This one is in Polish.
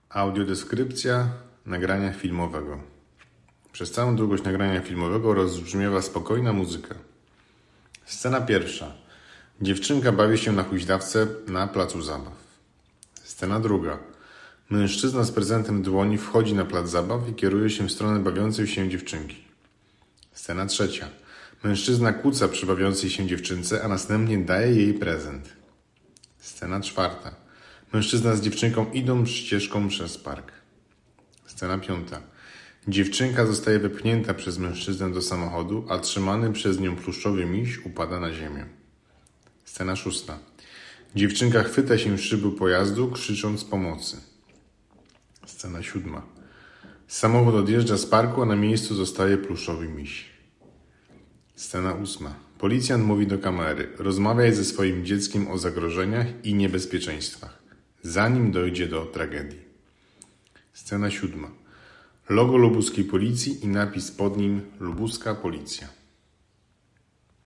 Audiodeskrypcja nagrania filmowego. Przez całą długość nagrania filmowego rozbrzmiewa spokojna muzyka. Scena pierwsza. Dziewczynka bawi się na huśtawce na placu zabaw. Scena druga. Mężczyzna z prezentem w dłoni wchodzi na plac zabaw i kieruje się w stronę bawiącej się dziewczynki. Scena trzecia. Mężczyzna kłóca przy bawiącej się dziewczynce, a następnie daje jej prezent. Scena czwarta. Mężczyzna z dziewczynką idą ścieżką przez park. Scena piąta. Dziewczynka zostaje wepchnięta przez mężczyznę do samochodu, a trzymany przez nią pluszczowy miś upada na ziemię. Scena szósta. Dziewczynka chwyta się szyby pojazdu, krzycząc pomocy. Scena siódma. Samochód odjeżdża z parku, a na miejscu zostaje pluszowy miś. Scena ósma. Policjant mówi do kamery: rozmawiaj ze swoim dzieckiem o zagrożeniach i niebezpieczeństwach, zanim dojdzie do tragedii. Scena siódma. Logo lubuskiej policji i napis pod nim: Lubuska Policja.